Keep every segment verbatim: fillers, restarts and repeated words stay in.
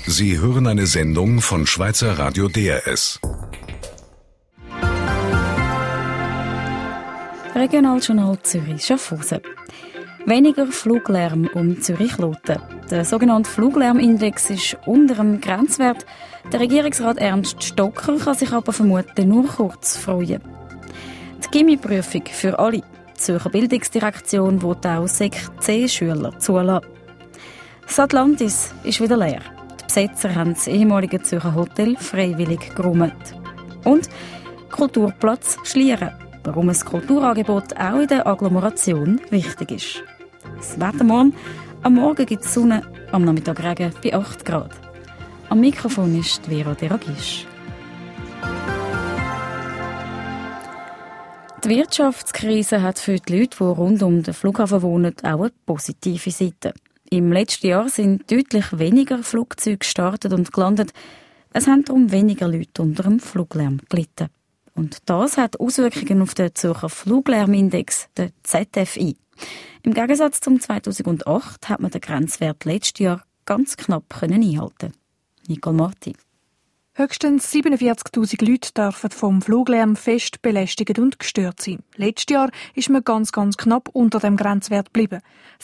Sie hören eine Sendung von Schweizer Radio D R S. Regionaljournal Zürich-Schaffhausen. Weniger Fluglärm um Zürich-Loten. Der sogenannte Fluglärmindex ist unter dem Grenzwert. Der Regierungsrat Ernst Stocker kann sich aber vermutlich nur kurz freuen. Die Gimmi-Prüfung für alle. Die Zürcher Bildungsdirektion will auch Sek-C-Schüler zulassen. Das Atlantis ist wieder leer. Die Besetzer haben das ehemalige Zürcher Hotel freiwillig geräumt. Und Kulturplatz Schlieren. Warum ein Kulturangebot auch in der Agglomeration wichtig ist. Das Wetter morgen. Am Morgen gibt es Sonne, am Nachmittag Regen bei acht Grad. Am Mikrofon ist Vera Deragisch. Die Wirtschaftskrise hat für die Leute, die rund um den Flughafen wohnen, auch eine positive Seite. Im letzten Jahr sind deutlich weniger Flugzeuge gestartet und gelandet. Es haben darum weniger Leute unter dem Fluglärm gelitten. Und das hat Auswirkungen auf den Zürcher Fluglärmindex, den Z F I. Im Gegensatz zum zweitausendacht hat man den Grenzwert letztes Jahr ganz knapp einhalten. Nicole Marti. Höchstens siebenundvierzigtausend Leute dürfen vom Fluglärm fest belästigt und gestört sein. Letztes Jahr ist man ganz, ganz knapp unter dem Grenzwert geblieben.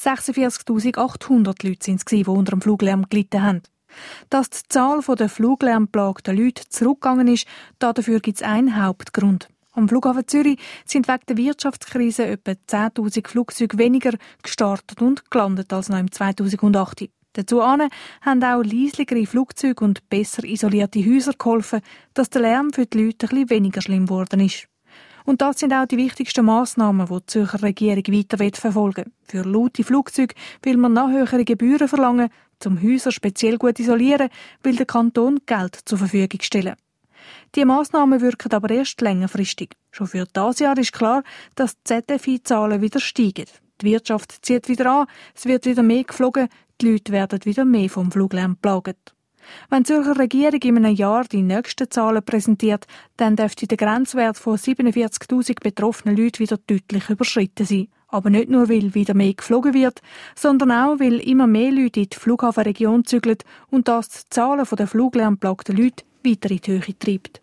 sechsundvierzigtausendachthundert Leute waren es, die unter dem Fluglärm gelitten haben. Dass die Zahl der fluglärmplagten Leute zurückgegangen ist, dafür gibt es einen Hauptgrund. Am Flughafen Zürich sind wegen der Wirtschaftskrise etwa zehntausend Flugzeuge weniger gestartet und gelandet als noch im zweitausendacht. Dazu haben auch leisligere Flugzeuge und besser isolierte Häuser geholfen, dass der Lärm für die Leute ein bisschen weniger schlimm geworden ist. Und das sind auch die wichtigsten Massnahmen, die die Zürcher Regierung weiter verfolgen will. Für laute Flugzeuge will man noch höhere Gebühren verlangen, um Häuser speziell gut isolieren, will der Kanton Geld zur Verfügung stellen. Die Massnahmen wirken aber erst längerfristig. Schon für dieses Jahr ist klar, dass die Z F I-Zahlen wieder steigen. Die Wirtschaft zieht wieder an, es wird wieder mehr geflogen, die Leute werden wieder mehr vom Fluglärm geplagt. Wenn die Zürcher Regierung in einem Jahr die nächsten Zahlen präsentiert, dann dürfte der Grenzwert von siebenundvierzigtausend betroffenen Leuten wieder deutlich überschritten sein. Aber nicht nur, weil wieder mehr geflogen wird, sondern auch, weil immer mehr Leute in die Flughafenregion zügeln und das die Zahlen der fluglärmplagten Leute weiter in die Höhe treibt.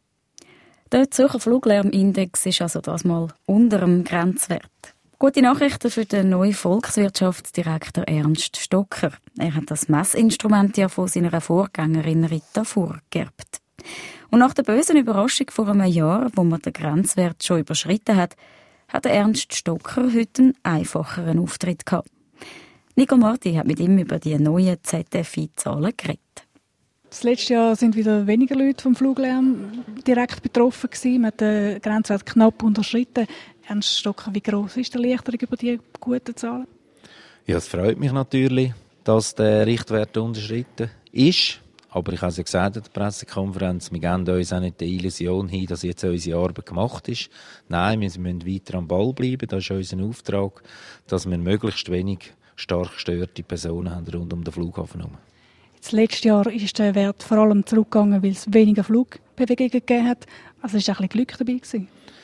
Der Zürcher Fluglärmindex ist also das mal unter dem Grenzwert. Gute Nachrichten für den neuen Volkswirtschaftsdirektor Ernst Stocker. Er hat das Messinstrument ja von seiner Vorgängerin Rita Furr geerbt. Und nach der bösen Überraschung vor einem Jahr, wo man den Grenzwert schon überschritten hat, hat Ernst Stocker heute einen einfacheren Auftritt gehabt. Nicole Marti hat mit ihm über die neuen Z F I-Zahlen geredet. Das letzte Jahr sind wieder weniger Leute vom Fluglärm direkt betroffen gewesen. Man hat den Grenzwert knapp unterschritten. Ernst Stocker, wie gross ist die Erleichterung über diese guten Zahlen? Ja, es freut mich natürlich, dass der Richtwert unterschritten ist. Aber ich habe es ja gesagt in der Pressekonferenz, wir geben uns auch nicht die Illusion hin, dass jetzt unsere Arbeit gemacht ist. Nein, wir müssen weiter am Ball bleiben. Das ist unser Auftrag, dass wir möglichst wenig stark gestörte Personen haben rund um den Flughafen herum. Das letzte Jahr ist der Wert vor allem zurückgegangen, weil es weniger Flugbewegungen gegeben hat. Also ist auch ein bisschen Glück dabei gewesen.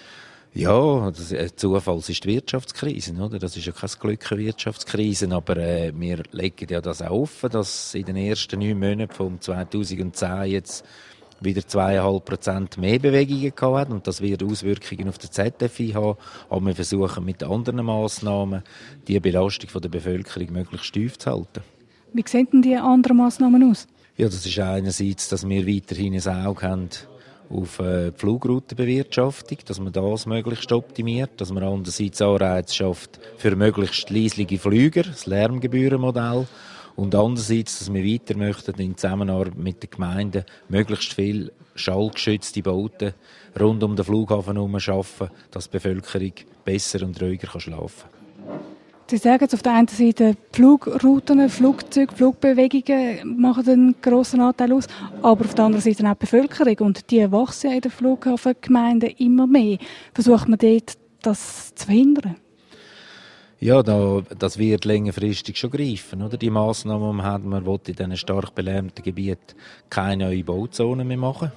Ja, das, äh, Zufall ist die Wirtschaftskrise, oder? Das ist ja keine Glück, eine Wirtschaftskrise, aber äh, wir legen ja das auch offen, dass in den ersten neun Monaten von zweitausendzehn jetzt wieder zweieinhalb Prozent mehr Bewegungen gehabt hat und das wird Auswirkungen auf den Z F I haben. Aber wir versuchen mit anderen Massnahmen die Belastung der Bevölkerung möglichst tief zu halten. Wie sehen denn die anderen Massnahmen aus? Ja, das ist einerseits, dass wir weiterhin ein Auge haben auf die Flugroutenbewirtschaftung, dass man das möglichst optimiert, dass man andererseits Anreize schafft für möglichst leisliche Flüger, das Lärmgebührenmodell, und andererseits, dass wir weiter möchten in Zusammenarbeit mit den Gemeinden möglichst viel schallgeschützte Bauten rund um den Flughafen herum schaffen, dass die Bevölkerung besser und ruhiger schlafen kann. Sie sagen jetzt auf der einen Seite, Flugrouten, Flugzeuge, Flugbewegungen machen einen grossen Anteil aus, aber auf der anderen Seite auch die Bevölkerung. Und die wachsen ja in den Flughafengemeinden immer mehr. Versucht man dort, das zu verhindern? Ja, da, das wird längerfristig schon greifen. Oder? Die Massnahmen, die man hat, man will in diesen stark belärmten Gebieten keine neuen Bauzonen mehr machen.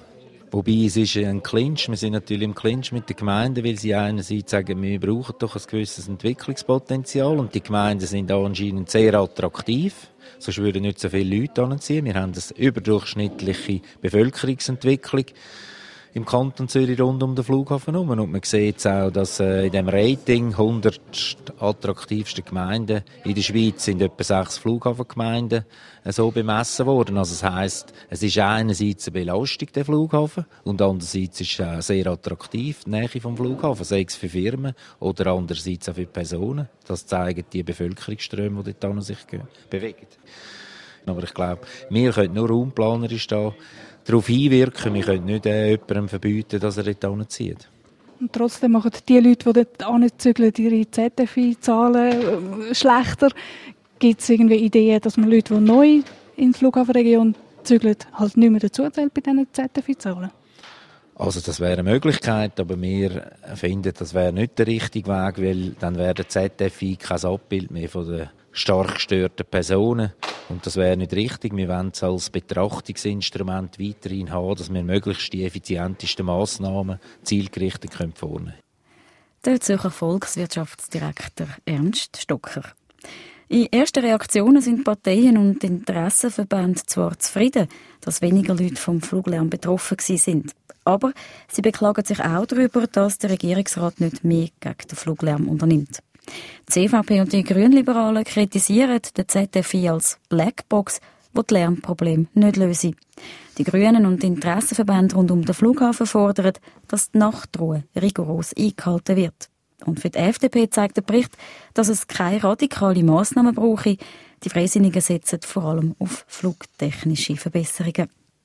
Wobei es ist ein Clinch. Wir sind natürlich im Clinch mit den Gemeinden, weil sie einerseits sagen, wir brauchen doch ein gewisses Entwicklungspotenzial und die Gemeinden sind anscheinend sehr attraktiv. Sonst würden nicht so viele Leute anziehen. Wir haben eine überdurchschnittliche Bevölkerungsentwicklung im Kanton Zürich rund um den Flughafen herum. Und man sieht jetzt auch, dass äh, in dem Rating hundert attraktivsten Gemeinden in der Schweiz sind etwa sechs Flughafengemeinden äh, so bemessen worden. Also das heisst, es ist einerseits eine Belastung, der Flughafen, und andererseits ist es auch sehr attraktiv, die Nähe vom Flughafen, sei es für Firmen oder andererseits auch für Personen. Das zeigen die Bevölkerungsströme, die dort sich bewegen. Aber ich glaube, wir können nur raumplanerisch da darauf hinwirken. Wir können nicht äh, jemandem verbieten, dass er dort hinzieht. Und trotzdem machen die Leute, die dort hinzügeln, ihre Z F I-Zahlen äh, schlechter. Gibt es irgendwie Ideen, dass man Leute, die neu in die Flughafenregion zügeln, halt nicht mehr dazuzählt bei diesen Z F I-Zahlen? Also das wäre eine Möglichkeit, aber wir finden, das wäre nicht der richtige Weg, weil dann wäre der Z F I kein Abbild mehr von den stark gestörten Personen. Und das wäre nicht richtig. Wir wollen es als Betrachtungsinstrument weiterhin haben, dass wir möglichst die effizientesten Massnahmen zielgerichtet vornehmen können. Der Zürcher Volkswirtschaftsdirektor Ernst Stocker. In ersten Reaktionen sind Parteien und Interessenverbände zwar zufrieden, dass weniger Leute vom Fluglärm betroffen sind. Aber sie beklagen sich auch darüber, dass der Regierungsrat nicht mehr gegen den Fluglärm unternimmt. Die C V P und die Grünliberalen kritisieren den Z F I als Blackbox, die die Lärmprobleme nicht lösen. Die Grünen und die Interessenverbände rund um den Flughafen fordern, dass die Nachtruhe rigoros eingehalten wird. Und für die F D P zeigt der Bericht, dass es keine radikalen Massnahmen brauche. Die Freisinnigen setzen vor allem auf flugtechnische Verbesserungen.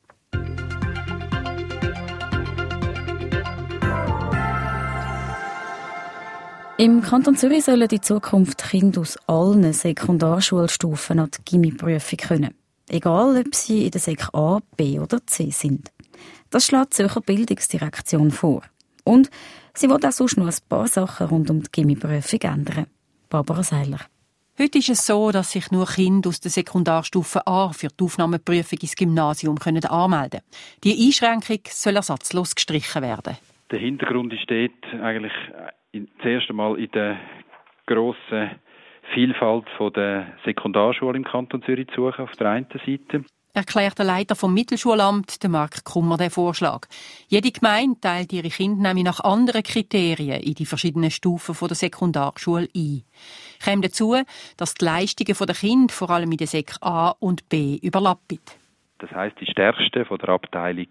Im Kanton Zürich sollen in Zukunft Kinder aus allen Sekundarschulstufen an die Gimmi-Prüfung können. Egal, ob sie in der Sek A, B oder C sind. Das schlägt die Zürcher Bildungsdirektion vor. Und sie will auch sonst noch ein paar Sachen rund um die Gimmi-Prüfung ändern. Barbara Seiler. Heute ist es so, dass sich nur Kinder aus der Sekundarstufe A für die Aufnahmeprüfung ins Gymnasium können anmelden können. Die Einschränkung soll ersatzlos gestrichen werden. Der Hintergrund steht eigentlich das erste Mal in der grossen Vielfalt der Sekundarschulen im Kanton Zürich zu suchen, auf der einen Seite. Erklärt der Leiter vom Mittelschulamt, der Marc Kummer, den Vorschlag. Jede Gemeinde teilt ihre Kinder nämlich nach anderen Kriterien in die verschiedenen Stufen der Sekundarschule ein. Käme dazu, dass die Leistungen der Kinder vor allem in der Sek A und B überlappen. Das heisst, die Stärksten von der Abteilung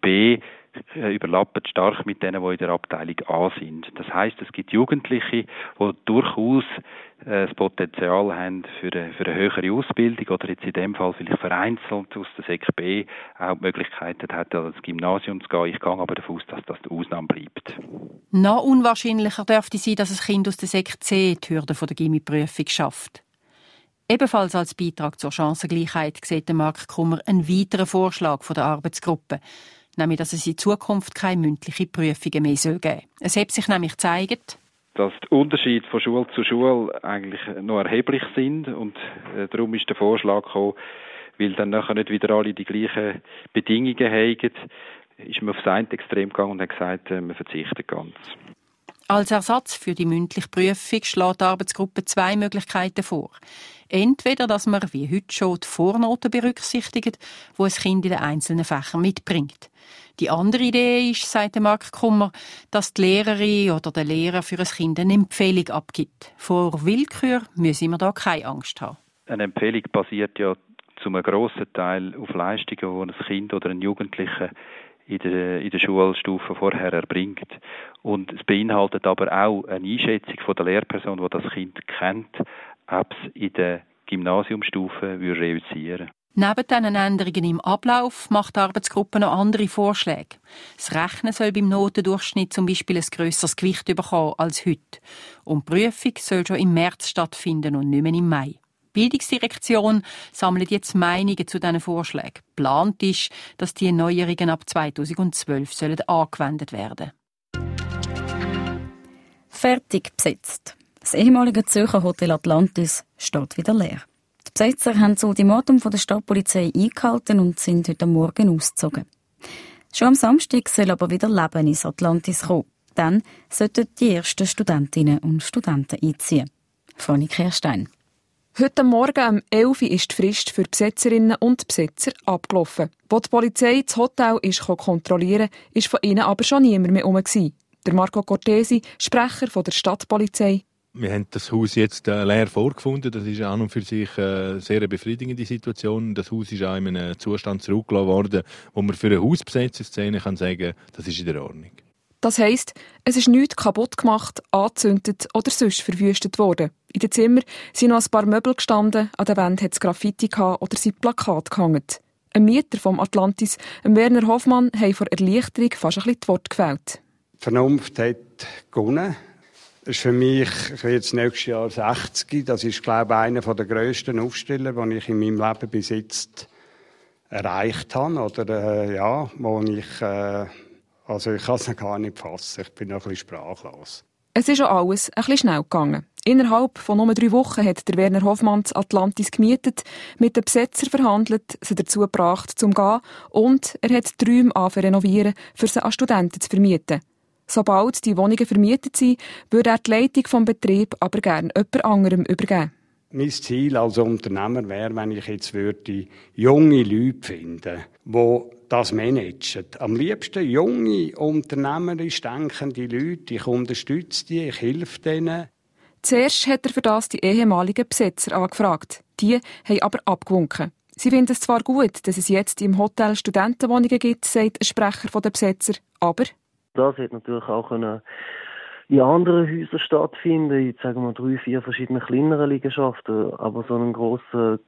B überlappen stark mit denen, die in der Abteilung A sind. Das heisst, es gibt Jugendliche, die durchaus äh, das Potenzial haben für eine, für eine höhere Ausbildung oder jetzt in dem Fall vielleicht vereinzelt aus der Sek B auch die Möglichkeit hat, ans Gymnasium zu gehen. Ich gehe aber davon aus, dass das die Ausnahme bleibt. Noch unwahrscheinlicher dürfte sein, dass ein Kind aus der Sek C die Hürde der Gimmi-Prüfung schafft. Ebenfalls als Beitrag zur Chancengleichheit sieht Marc Kummer einen weiteren Vorschlag von der Arbeitsgruppe, nämlich, dass es in Zukunft keine mündliche Prüfungen mehr geben soll. Es hat sich nämlich gezeigt, dass die Unterschiede von Schule zu Schule eigentlich noch erheblich sind und äh, darum ist der Vorschlag gekommen, weil dann nachher nicht wieder alle die gleichen Bedingungen haben, ist man auf das eine Extrem gegangen und hat gesagt, äh, man verzichtet ganz. Als Ersatz für die mündliche Prüfung schlägt die Arbeitsgruppe zwei Möglichkeiten vor. Entweder, dass man wie heute schon die Vornoten berücksichtigt, die ein Kind in den einzelnen Fächern mitbringt. Die andere Idee ist, sagt Marc Kummer, dass die Lehrerin oder der Lehrer für ein Kind eine Empfehlung abgibt. Vor Willkür müssen wir da keine Angst haben. Eine Empfehlung basiert ja zu einem grossen Teil auf Leistungen, die ein Kind oder ein Jugendlicher in der, in der Schulstufe vorher erbringt. Und es beinhaltet aber auch eine Einschätzung von der Lehrperson, die das Kind kennt, ob es in der Gymnasiumstufe reüssieren würde. Neben diesen Änderungen im Ablauf macht die Arbeitsgruppe noch andere Vorschläge. Das Rechnen soll beim Notendurchschnitt zum Beispiel ein grösseres Gewicht bekommen als heute. Und die Prüfung soll schon im März stattfinden und nicht mehr im Mai. Die Bildungsdirektion sammelt jetzt Meinungen zu diesen Vorschlägen. Geplant ist, dass diese Neuerungen ab zweitausendzwölf sollen angewendet werden. Fertig besetzt. Das ehemalige Zürcher Hotel Atlantis steht wieder leer. Die Besetzer haben das Ultimatum von der Stadtpolizei eingehalten und sind heute Morgen ausgezogen. Schon am Samstag soll aber wieder Leben ins Atlantis kommen. Dann sollten die ersten Studentinnen und Studenten einziehen. Fanny Kehrstein. Heute Morgen um elf Uhr ist die Frist für Besetzerinnen und Besetzer abgelaufen. Als die Polizei das Hotel ist kontrollieren konnte, war von ihnen aber schon niemand mehr herum. Der Marco Cortesi, Sprecher der Stadtpolizei. Wir haben das Haus jetzt äh, leer vorgefunden. Das ist an und für sich eine äh, sehr befriedigende Situation. Das Haus ist auch in einem Zustand zurückgelassen worden, wo man für eine Hausbesetzerszene kann sagen, das ist in der Ordnung. Das heisst, es ist nichts kaputt gemacht, angezündet oder sonst verwüstet worden. In den Zimmern sind noch ein paar Möbel gestanden, an der Wand hat es Graffiti gehabt oder sind Plakate gehangen. Ein Mieter vom Atlantis, Werner Hoffmann, hat vor Erleichterung fast ein bisschen die Worte gefällt. Die Vernunft hat gewonnen. Das ist für mich, ich werde jetzt nächstes Jahr sechzig. Das ist, glaube ich, einer der grössten Aufsteller, die ich in meinem Leben bis jetzt erreicht habe. Oder, äh, ja, wo ich, äh, also ich kann es gar nicht fassen. Ich bin noch ein bisschen sprachlos. Es ist auch alles ein bisschen schnell gegangen. Innerhalb von nur drei Wochen hat der Werner Hoffmann das Atlantis gemietet, mit den Besetzern verhandelt, sie dazu gebracht, zum Gehen und er hat die Räume angefangen renovieren, für sie an Studenten zu vermieten. Sobald die Wohnungen vermietet sind, würde er die Leitung des Betriebs aber gerne jemand anderem übergeben. Mein Ziel als Unternehmer wäre, wenn ich jetzt würde junge Leute finden, die das managen. Am liebsten junge, unternehmerisch denkende Leute. Ich unterstütze die, ich helfe denen. Zuerst hat er für das die ehemaligen Besetzer angefragt. Die haben aber abgewunken. Sie finden es zwar gut, dass es jetzt im Hotel Studentenwohnungen gibt, sagt ein Sprecher der Besetzer, aber... Das hätte natürlich auch in anderen Häusern stattfinden, in sagen wir drei, vier verschiedene kleinere Liegenschaften, aber so ein grosses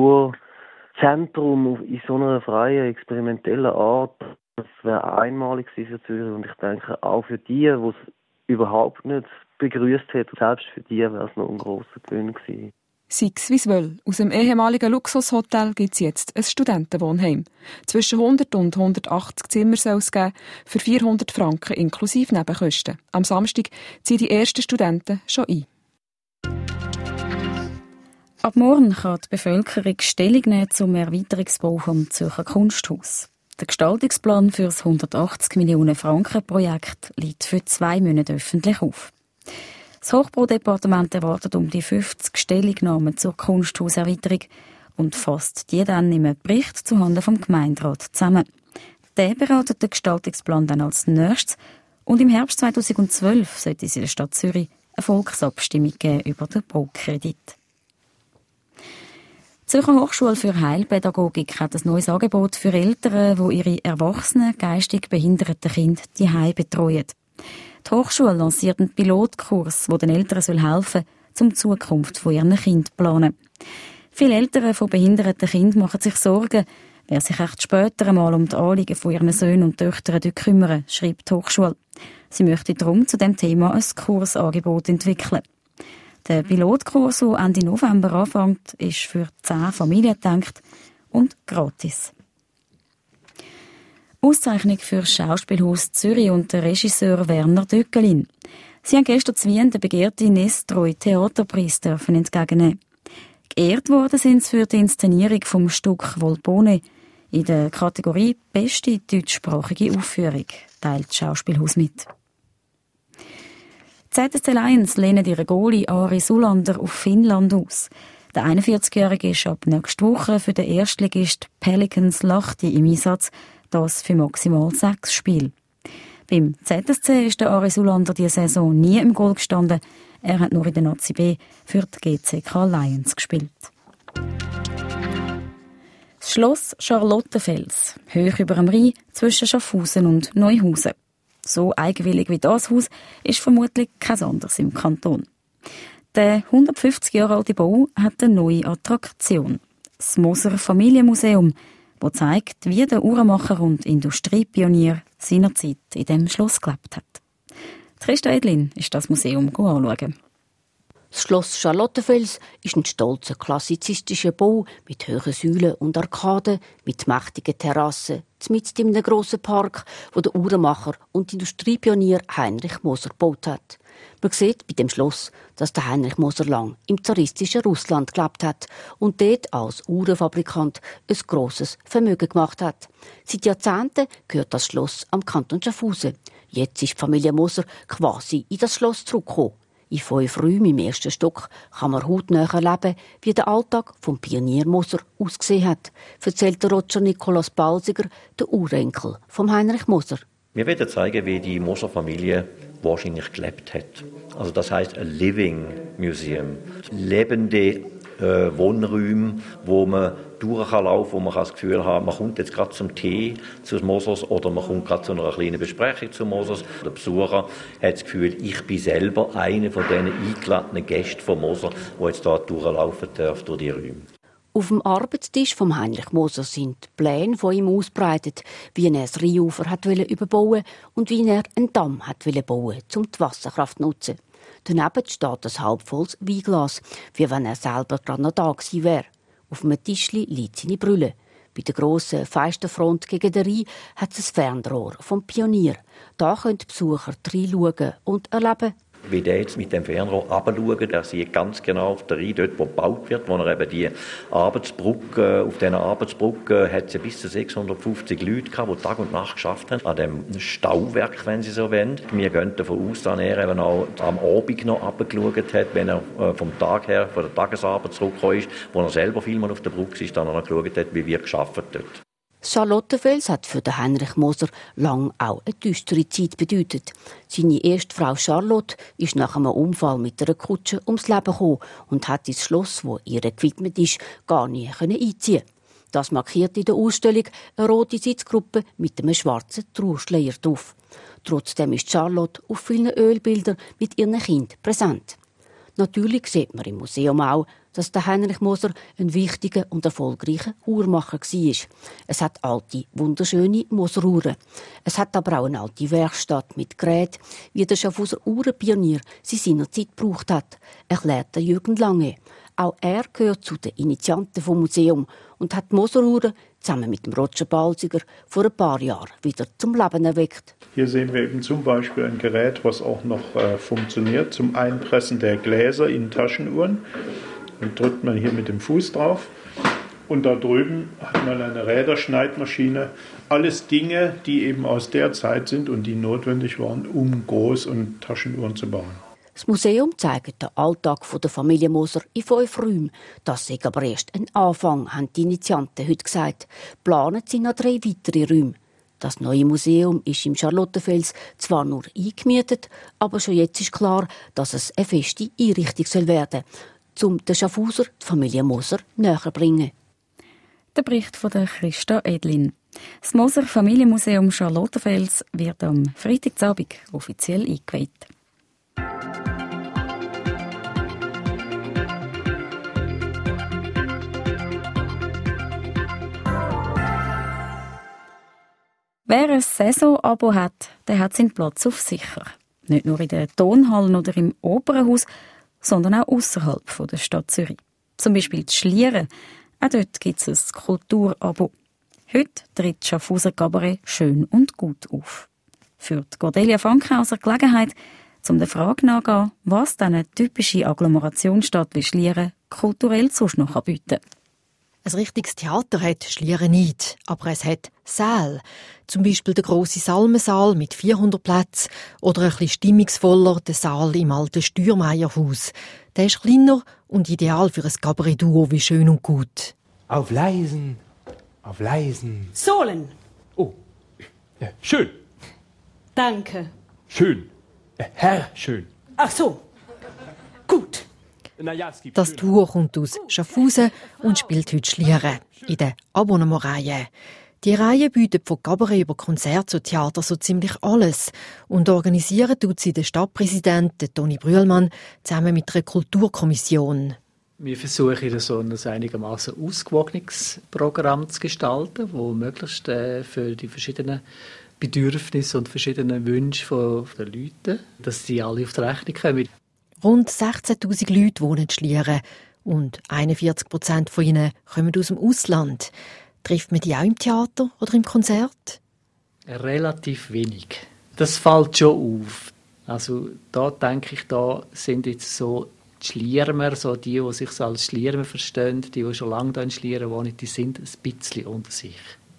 Kulturzentrum in so einer freien, experimentellen Art, das wäre einmalig für Zürich und ich denke auch für die, die es überhaupt nicht begrüßt hat, selbst für die wäre es noch ein grosser Gewinn gewesen. Sei es wie es will. Aus dem ehemaligen Luxushotel gibt es jetzt ein Studentenwohnheim. Zwischen hundert und hundertachtzig Zimmer soll es geben, für vierhundert Franken inklusive Nebenkosten. Am Samstag ziehen die ersten Studenten schon ein. Ab morgen kann die Bevölkerung Stellung nehmen zum Erweiterungsbau vom Zürcher Kunsthaus. Der Gestaltungsplan für das hundertachtzig Millionen Franken Projekt liegt für zwei Monate öffentlich auf. Das Hochbaudepartement erwartet um die fünfzig Stellungnahmen zur Kunsthauserweiterung und fasst die dann in einem Bericht zuhanden vom Gemeinderat zusammen. Der beratet den Gestaltungsplan dann als nächstes und im Herbst zweitausendzwölf sollte es in der Stadt Zürich eine Volksabstimmung geben über den Baukredit. Die Zürcher Hochschule für Heilpädagogik hat ein neues Angebot für Eltern, die ihre erwachsenen, geistig behinderten Kinder zu Hause betreuen. Die Hochschule lanciert einen Pilotkurs, der den Eltern helfen soll, um die Zukunft von ihren Kindern zu planen. Viele Eltern von behinderten Kindern machen sich Sorgen, wer sich erst später einmal um die Anliegen von ihren Söhnen und Töchtern kümmern, schreibt die Hochschule. Sie möchte darum zu dem Thema ein Kursangebot entwickeln. Der Pilotkurs, der Ende November anfängt, ist für zehn Familien gedacht und gratis. Auszeichnung für das Schauspielhaus Zürich und der Regisseur Werner Döckelin. Sie haben gestern zu Wien den begehrten Nestroy Theaterpreis dürfen entgegennehmen. Geehrt worden sind sie für die Inszenierung vom Stück Volpone in der Kategorie Beste deutschsprachige Aufführung, teilt das Schauspielhaus mit. Die Z S C Lions lehnen ihre Goalie Ari Sulander auf Finnland aus. Der einundvierzigjährige ist ab nächster Woche für den Erstligist Pelicans Lahti im Einsatz, das für maximal sechs Spiele. Beim Z S C ist der Ari Sulander diese Saison nie im Goal gestanden. Er hat nur in der Nazi B für die G C K Lions gespielt. Das Schloss Charlottenfels, hoch über dem Rhein zwischen Schaffhausen und Neuhausen. So eigenwillig wie das Haus ist vermutlich kein anderes im Kanton. Der hundertfünfzig Jahre alte Bau hat eine neue Attraktion. Das Moser Familienmuseum, das zeigt, wie der Uhrmacher und Industriepionier seinerzeit in diesem Schloss gelebt hat. Christa Edlin ist das Museum anschauen. Das Schloss Charlottenfels ist ein stolzer klassizistischer Bau mit hohen Säulen und Arkaden, mit mächtigen Terrassen, mitten in einem grossen Park, wo der Uhrmacher und Industriepionier Heinrich Moser gebaut hat. Man sieht bei dem Schloss, dass der Heinrich Moser lang im zaristischen Russland gelebt hat und dort als Uhrenfabrikant ein grosses Vermögen gemacht hat. Seit Jahrzehnten gehört das Schloss am Kanton Schaffhausen. Jetzt ist die Familie Moser quasi in das Schloss zurückgekommen. In fünf Räumen im ersten Stock kann man hautnah erleben, wie der Alltag vom Pionier Moser ausgesehen hat, erzählt der Roger Nikolaus Balsiger, der Urenkel vom Heinrich Moser. Wir werden zeigen, wie die Moser-Familie wahrscheinlich gelebt hat. Also das heißt ein Living Museum. Lebende äh, Wohnräume, wo man durchlaufen kann, wo man das Gefühl hat, man kommt jetzt gerade zum Tee zu Mosers oder man kommt gerade zu einer kleinen Besprechung zu Mosers. Der Besucher hat das Gefühl, ich bin selber einer von diesen eingeladenen Gästen von Moser, die jetzt hier durchlaufen darf durch die Räume. Auf dem Arbeitstisch von Heinrich Moser sind Pläne von ihm ausbreitet, wie er das Rheinufer hat überbauen und wie er einen Damm hat bauen, um die Wasserkraft zu nutzen. Daneben steht ein halbvolles Weinglas, wie wenn er selber gerade noch da gewesen wäre. Auf einem Tischli liegt seine Brille. Bei der grossen, feisten Front gegen den Rhein hat es ein Fernrohr vom Pionier. Da können die Besucher reinschauen und erleben, Wie der jetzt mit dem Fernrohr runterschaut, er sieht ganz genau auf der Rhein, dort wo gebaut wird, wo er eben die Arbeitsbrücke, auf dieser Arbeitsbrücke hat es bis zu sechshundertfünfzig Leute gehabt, die Tag und Nacht geschafft haben, an dem Stauwerk, wenn Sie so wollen. Wir gehen davon aus, dass er eben auch am Abend noch runtergeschaut hat, wenn er vom Tag her, von der Tagesarbeit zurückgekommen ist, wo er selber viel mal auf der Brücke ist, dann er noch geschaut hat, wie wir geschafft dort. Charlottenfels hat für den Heinrich Moser lang auch eine düstere Zeit bedeutet. Seine erste Frau Charlotte ist nach einem Unfall mit einer Kutsche ums Leben gekommen und hat ins Schloss, wo ihr gewidmet ist, gar nie einziehen. Das markiert in der Ausstellung eine rote Sitzgruppe mit einem schwarzen Trauerschleier drauf. Trotzdem ist Charlotte auf vielen Ölbildern mit ihren Kindern präsent. Natürlich sieht man im Museum auch, dass der Heinrich Moser ein wichtiger und erfolgreicher Uhrmacher war. Es hat alte, wunderschöne Moseruhren. Es hat aber auch eine alte Werkstatt mit Geräten, wie der Schaffhauser Uhrenpionier sie seinerzeit gebraucht hat, erklärt Jürgen Lange. Auch er gehört zu den Initianten vom Museum und hat die Moseruhren zusammen mit dem Roger Balsiger vor ein paar Jahren wieder zum Leben erweckt. Hier sehen wir eben zum Beispiel ein Gerät, was auch noch äh, funktioniert, zum Einpressen der Gläser in Taschenuhren. Dann drückt man hier mit dem Fuß drauf und da drüben hat man eine Räderschneidmaschine. Alles Dinge, die eben aus der Zeit sind und die notwendig waren, um Groß- und Taschenuhren zu bauen. Das Museum zeigt den Alltag der Familie Moser in fünf Räumen. Das ist aber erst ein Anfang, haben die Initianten heute gesagt. Planen sie noch drei weitere Räume. Das neue Museum ist im Charlottenfels zwar nur eingemietet, aber schon jetzt ist klar, dass es eine feste Einrichtung soll werden soll, um den Schaffhauser, die Familie Moser, näher zu bringen. Der Bericht von der Christa Edlin. Das Moser Familienmuseum Charlottenfels wird am Freitagabend offiziell eingeweiht. Wer ein Saisonabo hat, der hat seinen Platz auf sicher. Nicht nur in den Tonhallen oder im Opernhaus, sondern auch außerhalb der Stadt Zürich. Zum Beispiel die Schlieren. Auch dort gibt es ein Kulturabo. Heute tritt Schaffhauser Cabaret schön und gut auf. Für die Cordelia Fankhauser Gelegenheit, um der Frage nachzugehen, was diese typische Agglomerationsstadt wie Schlieren kulturell sonst noch bieten kann. Ein richtiges Theater hat Schlieren nicht, aber es hat Säle. Zum Beispiel der grosse Salmensaal mit vierhundert Plätzen oder ein bisschen stimmungsvoller der Saal im alten Stürmeierhaus. Der ist kleiner und ideal für ein Cabaret-Duo wie Schön und Gut. Auf leisen, auf leisen. Sohlen. Oh, ja, schön. Danke. Schön. Herr, schön. Ach so. Gut. Das Duo kommt aus Schaffhausen und spielt heute Schlieren in der Abonnementreihe. Die Reihe bietet von Cabaret über Konzert zu Theater so ziemlich alles. Und organisieren tut sie der Stadtpräsident, der Toni Brühlmann, zusammen mit einer Kulturkommission. Wir versuchen, so ein einigermaßen ausgewogenes Programm zu gestalten, das möglichst äh, für die verschiedenen Bedürfnisse und verschiedenen Wünsche der Leute, dass sie alle auf die Rechnung kommen. Rund sechzehntausend Leute wohnen in Schlieren und einundvierzig Prozent von ihnen kommen aus dem Ausland. Trifft man die auch im Theater oder im Konzert? Relativ wenig. Das fällt schon auf. Also da denke ich, da sind jetzt so die Schliermer, so die, die sich als Schliermer verstehen, die, die schon lange hier in Schlieren wohnen, die sind ein bisschen unter sich.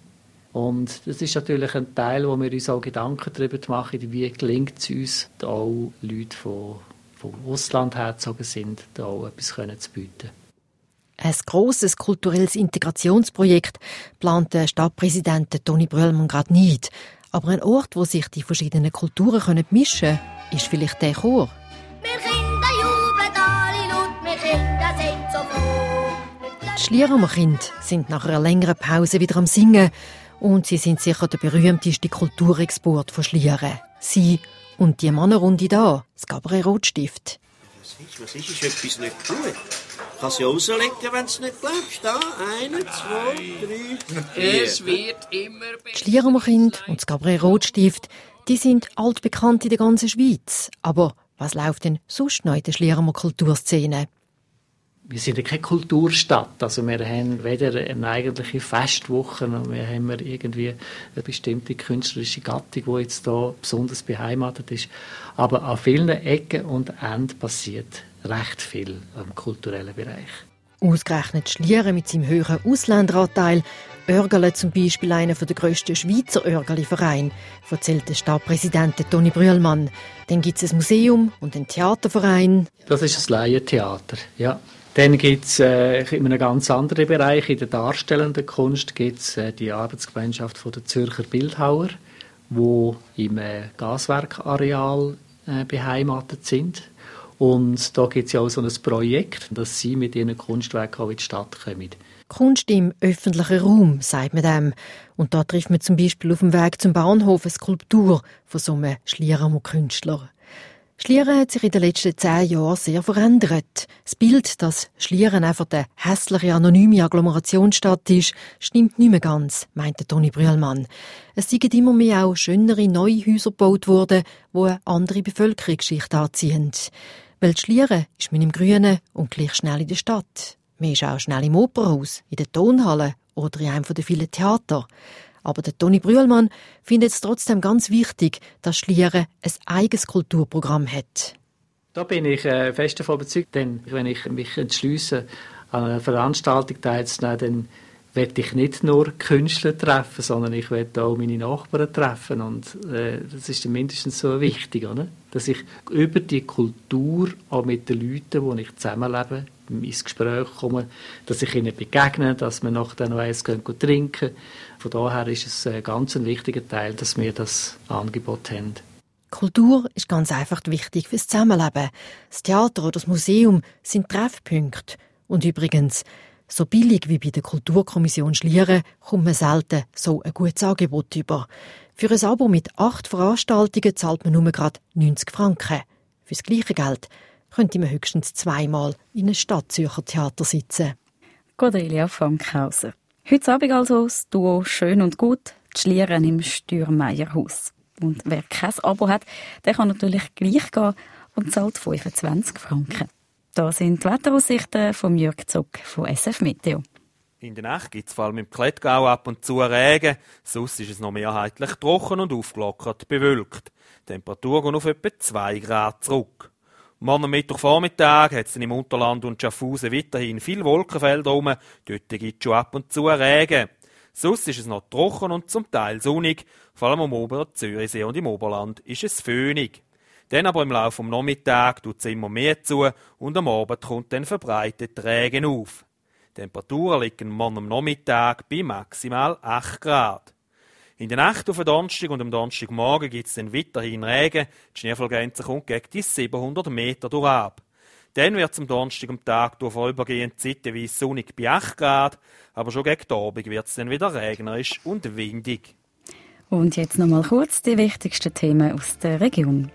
Und das ist natürlich ein Teil, wo wir uns auch Gedanken darüber machen, wie gelingt es uns, da auch Leute von, vom Ausland hergezogen sind, da auch etwas können zu bieten. Ein grosses kulturelles Integrationsprojekt plant der Stadtpräsident Toni Brühlmann gerade nicht. Aber ein Ort, wo sich die verschiedenen Kulturen können mischen können, ist vielleicht der Chor. Wir Kinder jubeln alle laut, wir Kinder sind so froh. Die Schlierener Kinder sind nach einer längeren Pause wieder am Singen. Und sie sind sicher der berühmteste Kulturexport von Schlieren. Sie und die Männerrunde da, das Gabriel Rotstift. Was ist, was ist, ist etwas nicht gut? Ich kann es ja rauslegen, wenn du es nicht glaubst. Da, eine, zwei, drei, vier. Es wird immer besser. Die Schlierener Kinder und das Gabriel Rotstift, die sind altbekannt in der ganzen Schweiz. Aber was läuft denn sonst noch in der Schlierener Kulturszene? Wir sind keine Kulturstadt, also wir haben weder eine eigentliche Festwoche, noch wir haben irgendwie eine bestimmte künstlerische Gattung, die jetzt da besonders beheimatet ist. Aber an vielen Ecken und Enden passiert recht viel im kulturellen Bereich. Ausgerechnet Schlieren mit seinem höheren Ausländeranteil, Örgele zum Beispiel einer der grössten Schweizer Örgeli-Vereine, erzählt der Stadtpräsident Toni Brühlmann. Dann gibt es ein Museum und einen Theaterverein. Das ist das Laientheater, ja. Dann gibt es äh, in einem ganz anderen Bereich, in der darstellenden Kunst, gibt's, äh, die Arbeitsgemeinschaft von der Zürcher Bildhauer, die im äh, Gaswerkareal äh, beheimatet sind. Und da gibt es ja auch so ein Projekt, dass sie mit ihren Kunstwerken auch in die Stadt kommen. Kunst im öffentlichen Raum, sagt man dem. Und da trifft man zum Beispiel auf dem Weg zum Bahnhof eine Skulptur von so einem Schlierener Künstler. Schlieren hat sich in den letzten zehn Jahren sehr verändert. Das Bild, dass Schlieren einfach eine hässliche, anonyme Agglomerationsstadt ist, stimmt nicht mehr ganz, meinte Toni Brühlmann. Es sind immer mehr auch schönere neue Häuser gebaut worden, die eine andere Bevölkerungsschicht anziehen. Weil Schlieren ist man im Grünen und gleich schnell in der Stadt. Man ist auch schnell im Opernhaus, in der Tonhalle oder in einem der vielen Theater. Aber der Toni Brühlmann findet es trotzdem ganz wichtig, dass Schlieren ein eigenes Kulturprogramm hat. Da bin ich äh, fest davon überzeugt, denn wenn ich mich entschliesse, an einer Veranstaltung teilzunehmen, dann werde ich nicht nur Künstler treffen, sondern ich werde auch meine Nachbarn treffen. Und äh, das ist mindestens so wichtig, oder? Dass ich über die Kultur auch mit den Leuten, die ich zusammenlebe, ins Gespräch komme, dass ich ihnen begegne, dass wir nachher noch eins gehen, gehen trinken. Von daher ist es ein ganz wichtiger Teil, dass wir das Angebot haben. Kultur ist ganz einfach wichtig fürs Zusammenleben. Das Theater oder das Museum sind Treffpunkte. Und übrigens, so billig wie bei der Kulturkommission Schlieren kommt man selten so ein gutes Angebot über. Für ein Abo mit acht Veranstaltungen zahlt man nur gerade neunzig Franken. Fürs gleiche Geld könnte man höchstens zweimal in einem Stadtzürcher Theater sitzen. Cordelia Fankhauser. Heute Abend also das Duo «Schön und gut», die Schlieren im Stürmeierhaus. Und wer kein Abo hat, der kann natürlich gleich gehen und zahlt fünfundzwanzig Franken. Da sind die Wetteraussichten von Jörg Zock von S F Meteo. In der Nacht gibt es vor allem im Klettgau ab und zu Regen. Sonst ist es noch mehrheitlich trocken und aufgelockert bewölkt. Die Temperatur geht auf etwa zwei Grad zurück. Morgen am Mittwochvormittag hat es im Unterland und Schaffhausen weiterhin viele Wolkenfelder rum. Dort gibt es schon ab und zu Regen. Sonst ist es noch trocken und zum Teil sonnig. Vor allem am oberen Zürichsee und im Oberland ist es föhnig. Dann aber im Laufe des Nachmittags tut es immer mehr zu und am Abend kommt dann verbreitet Regen auf. Die Temperaturen liegen morgen am Nachmittag bei maximal acht Grad. In der Nacht auf den Donnerstag und am Donnerstagmorgen gibt es dann weiterhin Regen. Die Schneefallgrenze kommt gegen die siebenhundert Meter durch ab. Dann wird es am Donnerstag am Tag durch vorübergehend zeitweise sonnig bei acht Grad, aber schon gegen den Abend wird es dann wieder regnerisch und windig. Und jetzt noch mal kurz die wichtigsten Themen aus der Region.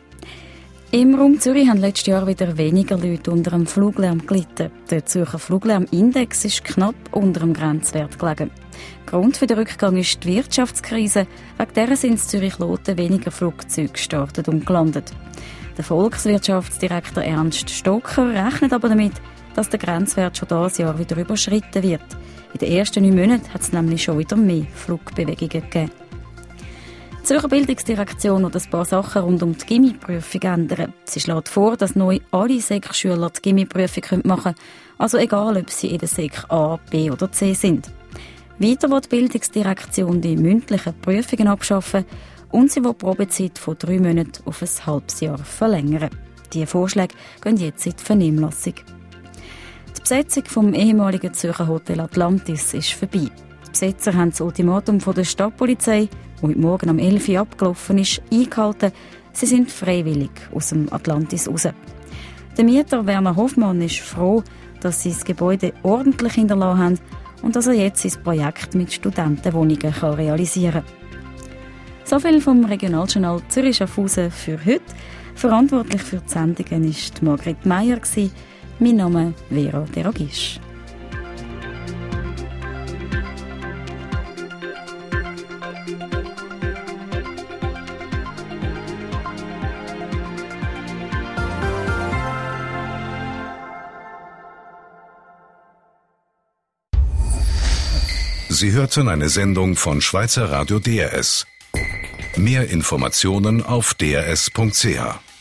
Im Raum Zürich haben letztes Jahr wieder weniger Leute unter dem Fluglärm gelitten. Der Zürcher Fluglärmindex ist knapp unter dem Grenzwert gelegen. Grund für den Rückgang ist die Wirtschaftskrise. Wegen der sind in Zürich-Loten weniger Flugzeuge gestartet und gelandet. Der Volkswirtschaftsdirektor Ernst Stocker rechnet aber damit, dass der Grenzwert schon dieses Jahr wieder überschritten wird. In den ersten neun Monaten hat es nämlich schon wieder mehr Flugbewegungen gegeben. Die Zürcher Bildungsdirektion will ein paar Sachen rund um die Gimmi-Prüfung ändern. Sie schlägt vor, dass neu alle Sek-Schüler die Gimmi-Prüfung machen können, also egal, ob sie in der Sek A, B oder C sind. Weiter will die Bildungsdirektion die mündlichen Prüfungen abschaffen und sie will die Probezeit von drei Monaten auf ein halbes Jahr verlängern. Diese Vorschläge gehen jetzt in die Vernehmlassung. Die Besetzung vom ehemaligen Zürcher Hotel Atlantis ist vorbei. Die Besetzer haben das Ultimatum von der Stadtpolizei, das heute Morgen um elf Uhr abgelaufen ist, eingehalten. Sie sind freiwillig aus dem Atlantis raus. Der Mieter Werner Hoffmann ist froh, dass sie das Gebäude ordentlich hinterlassen haben und dass er jetzt sein Projekt mit Studentenwohnungen realisieren kann. So viel vom Regionaljournal Zürich-Schaffhausen für heute. Verantwortlich für die Sendungen war Margret Meier. Mein Name ist Vera Deragisch. Sie hörten eine Sendung von Schweizer Radio D R S. Mehr Informationen auf d r s punkt c h.